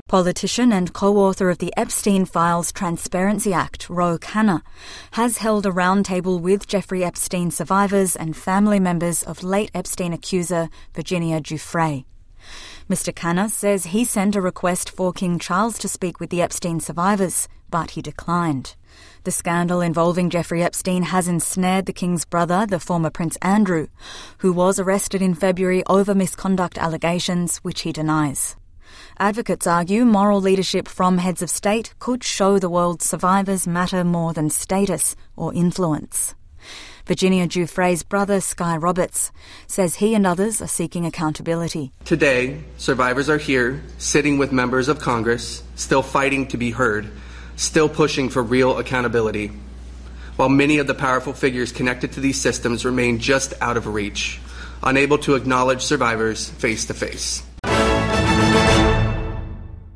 Politician and co-author of the Epstein Files Transparency Act, Ro Khanna, has held a roundtable with Jeffrey Epstein survivors and family members of late Epstein accuser Virginia Giuffre. Mr. Khanna says he sent a request for King Charles to speak with the Epstein survivors, but he declined. The scandal involving Jeffrey Epstein has ensnared the King's brother, the former Prince Andrew, who was arrested in February over misconduct allegations, which he denies. Advocates argue moral leadership from heads of state could show the world survivors matter more than status or influence. Virginia Giuffre's brother, Sky Roberts, says he and others are seeking accountability. Today, survivors are here, sitting with members of Congress, still fighting to be heard, still pushing for real accountability, while many of the powerful figures connected to these systems remain just out of reach, unable to acknowledge survivors face to face.